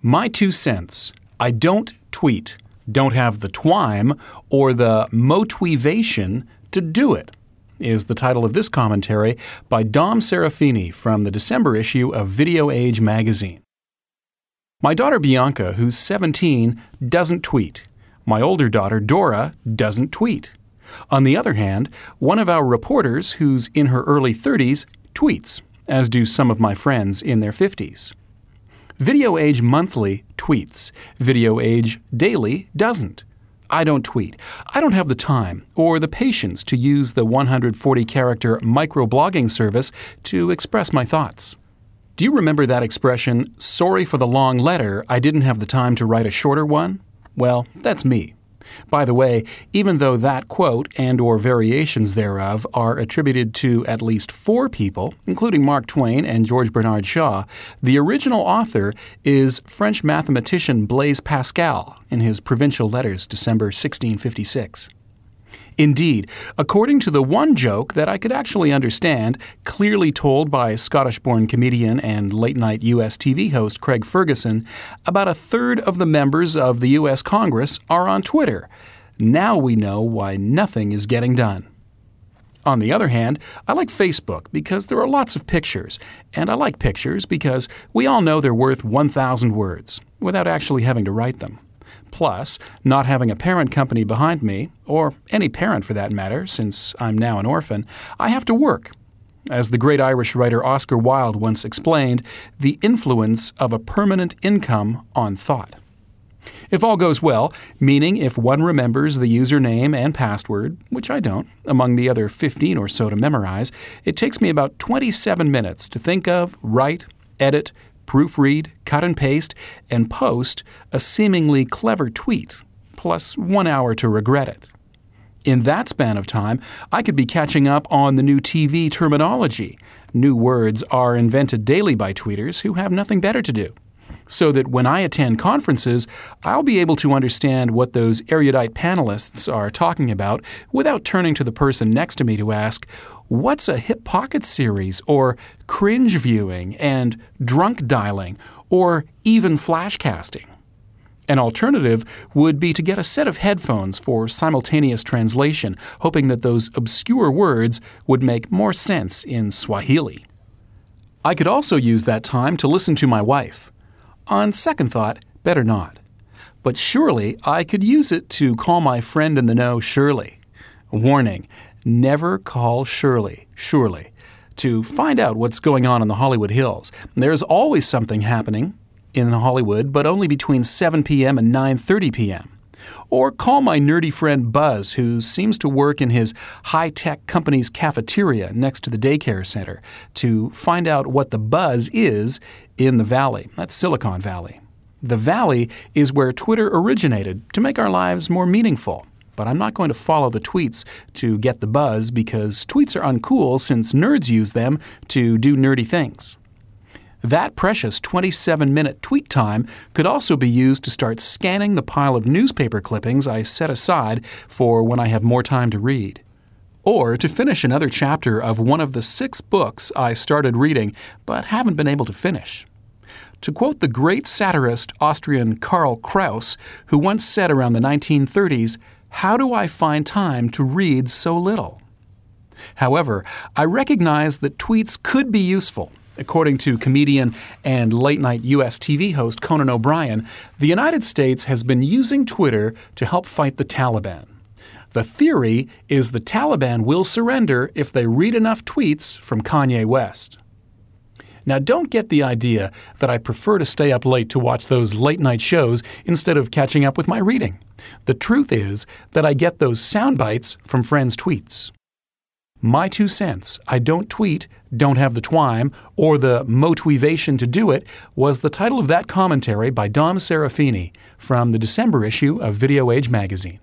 My 2 cents. I don't tweet, don't have the twime or the motivation to do it, is the title of this commentary by Dom Serafini from the December issue of Video Age magazine. My daughter Bianca, who's 17, doesn't tweet. My older daughter Dora doesn't tweet. On the other hand, one of our reporters, who's in her early 30s, tweets, as do some of my friends in their 50s. Video Age Monthly tweets. Video Age Daily doesn't. I don't tweet. I don't have the time or the patience to use the 140-character microblogging service to express my thoughts. Do you remember that expression, sorry for the long letter, I didn't have the time to write a shorter one? Well, that's me. By the way, even though that quote and or variations thereof are attributed to at least 4 people, including Mark Twain and George Bernard Shaw, the original author is French mathematician Blaise Pascal in his Provincial Letters, December 1656. Indeed, according to the one joke that I could actually understand, clearly told by Scottish-born comedian and late-night U.S. TV host Craig Ferguson, about a third of the members of the U.S. Congress are on Twitter. Now we know why nothing is getting done. On the other hand, I like Facebook because there are lots of pictures, and I like pictures because we all know they're worth 1,000 words, without actually having to write them. Plus, not having a parent company behind me, or any parent for that matter, since I'm now an orphan, I have to work. As the great Irish writer Oscar Wilde once explained, the influence of a permanent income on thought. If all goes well, meaning if one remembers the username and password, which I don't, among the other 15 or so to memorize, it takes me about 27 minutes to think of, write, edit, proofread, cut and paste, and post a seemingly clever tweet, plus 1 hour to regret it. In that span of time, I could be catching up on the new TV terminology. New words are invented daily by tweeters who have nothing better to do. So that when I attend conferences, I'll be able to understand what those erudite panelists are talking about without turning to the person next to me to ask, what's a hip pocket series, or cringe viewing, and drunk dialing, or even flashcasting? An alternative would be to get a set of headphones for simultaneous translation, hoping that those obscure words would make more sense in Swahili. I could also use that time to listen to my wife. On second thought, better not. But surely I could use it to call my friend in the know Shirley. Warning, never call Shirley, to find out what's going on in the Hollywood Hills. There's always something happening in Hollywood, but only between 7 p.m. and 9:30 p.m. Or call my nerdy friend Buzz, who seems to work in his high-tech company's cafeteria next to the daycare center, to find out what the buzz is in the Valley. That's Silicon Valley. The Valley is where Twitter originated to make our lives more meaningful. But I'm not going to follow the tweets to get the buzz because tweets are uncool since nerds use them to do nerdy things. That precious 27-minute tweet time could also be used to start scanning the pile of newspaper clippings I set aside for when I have more time to read. Or to finish another chapter of one of the 6 books I started reading but haven't been able to finish. To quote the great satirist Austrian Karl Kraus, who once said around the 1930s, "How do I find time to read so little?" However, I recognize that tweets could be useful. According to comedian and late-night U.S. TV host Conan O'Brien, the United States has been using Twitter to help fight the Taliban. The theory is the Taliban will surrender if they read enough tweets from Kanye West. Now, don't get the idea that I prefer to stay up late to watch those late-night shows instead of catching up with my reading. The truth is that I get those sound bites from friends' tweets. My 2 cents, I don't tweet, don't have the twime, or the motivation to do it, was the title of that commentary by Dom Serafini from the December issue of Video Age magazine.